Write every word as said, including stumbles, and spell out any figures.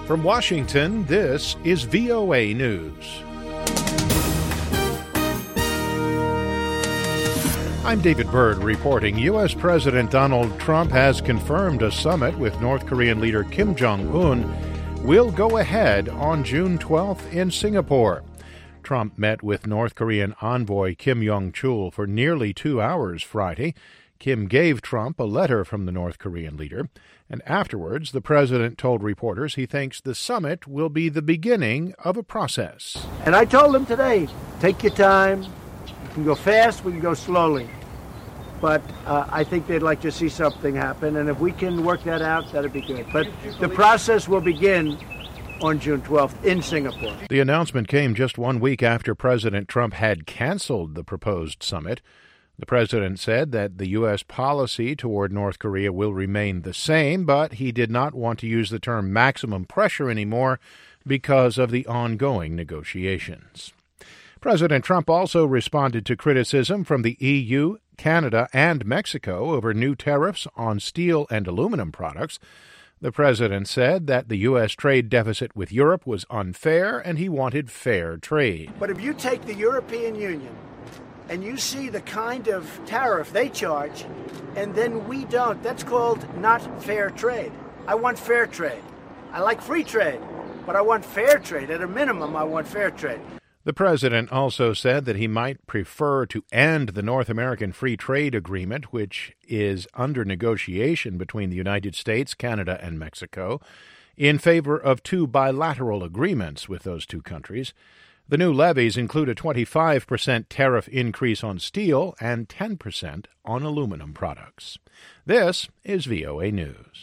From Washington, this is V O A News. I'm David Byrd reporting. U S. President Donald Trump has confirmed a summit with North Korean leader Kim Jong-un will go ahead on June twelfth in Singapore. Trump met with North Korean envoy Kim Yong-chul for nearly two hours Friday. Kim gave Trump a letter from the North Korean leader, and afterwards the president told reporters he thinks the summit will be the beginning of a process. And I told him today, take your time. We can go fast, we can go slowly. But uh, I think they'd like to see something happen, and if we can work that out, that'd be good. But the process will begin on June twelfth in Singapore. The announcement came just one week after President Trump had canceled the proposed summit. The president said that the U S policy toward North Korea will remain the same, but he did not want to use the term maximum pressure anymore because of the ongoing negotiations. President Trump also responded to criticism from the E U, Canada, and Mexico over new tariffs on steel and aluminum products. The president said that the U S trade deficit with Europe was unfair and he wanted fair trade. But if you take the European Union and you see the kind of tariff they charge, and then we don't, that's called not fair trade. I want fair trade. I like free trade, but I want fair trade. At a minimum, I want fair trade. The president also said that he might prefer to end the North American Free Trade Agreement, which is under negotiation between the United States, Canada, and Mexico, in favor of two bilateral agreements with those two countries. The new levies include a twenty-five percent tariff increase on steel and ten percent on aluminum products. This is V O A News.